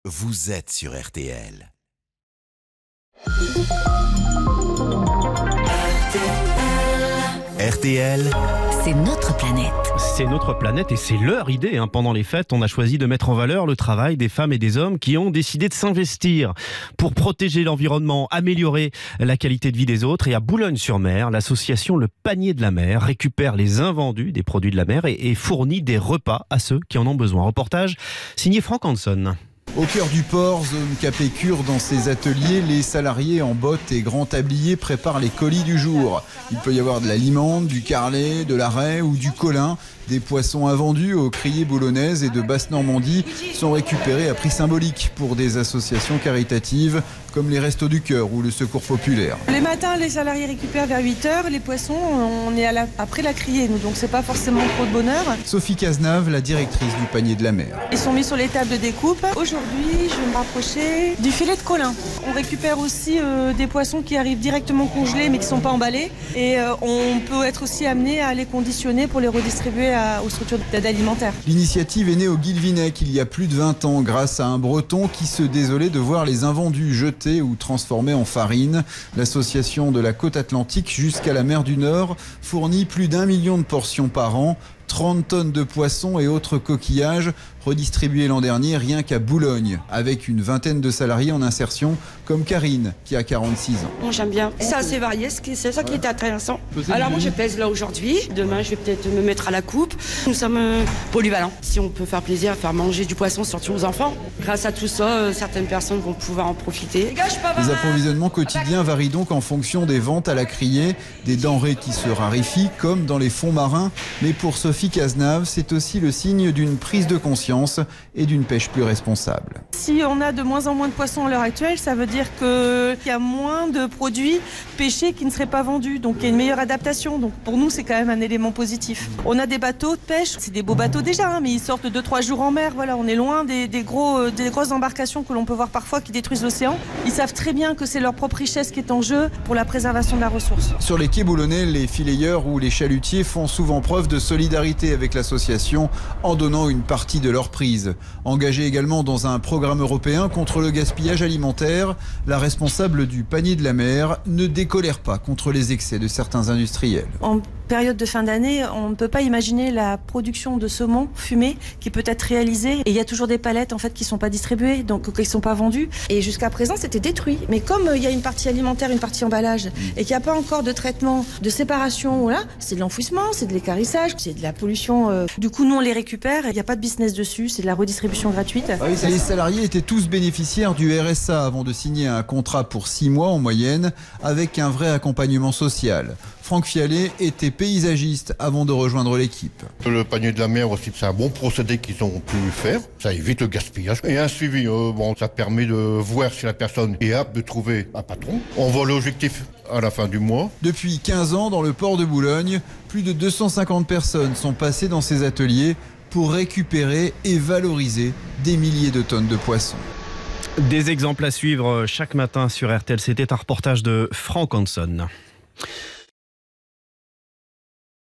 vous êtes sur RTL. RTL, c'est notre planète. C'est notre planète et c'est leur idée. Pendant les fêtes, on a choisi de mettre en valeur le travail des femmes et des hommes qui ont décidé de s'investir pour protéger l'environnement, améliorer la qualité de vie des autres. Et à Boulogne-sur-Mer, l'association Le Panier de la Mer récupère les invendus des produits de la mer et fournit des repas à ceux qui en ont besoin. Reportage signé Franck Hanson. Au cœur du port, zone Capécure, dans ces ateliers, les salariés en bottes et grands tabliers préparent les colis du jour. Il peut y avoir de la limande, du carlet, de la raie ou du colin. Des poissons invendus aux criées boulonnaises et de Basse-Normandie sont récupérés à prix symbolique pour des associations caritatives comme les Restos du Cœur ou le Secours Populaire. Les matins, les salariés récupèrent vers 8h. Les poissons, on est après la criée, nous, donc c'est pas forcément trop de bonheur. Sophie Cazenave, la directrice du Panier de la Mer. Ils sont mis sur les tables de découpe. Aujourd'hui, je vais me rapprocher du filet de colin. On récupère aussi des poissons qui arrivent directement congelés mais qui sont pas emballés. Et on peut être aussi amené à les conditionner pour les redistribuer aux structures d'aide alimentaire. L'initiative est née au Guilvinec il y a plus de 20 ans grâce à un Breton qui se désolait de voir les invendus jetés ou transformés en farine. L'association de la côte atlantique jusqu'à la mer du Nord fournit plus d'1 million de portions par an. 30 tonnes de poissons et autres coquillages redistribués l'an dernier rien qu'à Boulogne, avec une vingtaine de salariés en insertion, comme Karine, qui a 46 ans. Moi j'aime bien, c'est assez varié, c'est ça qui est intéressant. Alors moi je pèse là aujourd'hui, demain je vais peut-être me mettre à la coupe. Nous sommes polyvalents. Si on peut faire plaisir à faire manger du poisson, surtout aux enfants, grâce à tout ça, certaines personnes vont pouvoir en profiter. Les approvisionnements quotidiens varient donc en fonction des ventes à la criée, des denrées qui se raréfient, comme dans les fonds marins, mais pour Sophie Cazenave, c'est aussi le signe d'une prise de conscience et d'une pêche plus responsable. Si on a de moins en moins de poissons à l'heure actuelle, ça veut dire qu'il y a moins de produits pêchés qui ne seraient pas vendus, donc il y a une meilleure adaptation. Donc pour nous, c'est quand même un élément positif. On a des bateaux de pêche, c'est des beaux bateaux déjà, mais ils sortent 2-3 jours en mer. Voilà, on est loin des grosses embarcations que l'on peut voir parfois qui détruisent l'océan. Ils savent très bien que c'est leur propre richesse qui est en jeu pour la préservation de la ressource. Sur les quais boulonnais, les fileyeurs ou les chalutiers font souvent preuve de solidarité avec l'association en donnant une partie de leur prise. Engagée également dans un programme européen contre le gaspillage alimentaire, la responsable du Panier de la Mer ne décolère pas contre les excès de certains industriels. En période de fin d'année, on ne peut pas imaginer la production de saumon fumé qui peut être réalisée. Et il y a toujours des palettes en fait qui ne sont pas distribuées, donc qui ne sont pas vendues. Et jusqu'à présent, c'était détruit. Mais comme il y a une partie alimentaire, une partie emballage, et qu'il n'y a pas encore de traitement, de séparation, voilà, c'est de l'enfouissement, c'est de l'équarrissage, c'est de la pollution. Du coup, nous, on les récupère. Il n'y a pas de business dessus, c'est de la redistribution gratuite. Ah oui, les salariés étaient tous bénéficiaires du RSA avant de signer un contrat pour 6 mois en moyenne, avec un vrai accompagnement social. Franck Fialet était paysagiste avant de rejoindre l'équipe. Le Panier de la Mer aussi, c'est un bon procédé qu'ils ont pu faire. Ça évite le gaspillage. Et un suivi, ça permet de voir si la personne est apte de trouver un patron. On voit l'objectif à la fin du mois. Depuis 15 ans, dans le port de Boulogne, plus de 250 personnes sont passées dans ces ateliers pour récupérer et valoriser des milliers de tonnes de poissons. Des exemples à suivre chaque matin sur RTL. C'était un reportage de Franck Hanson.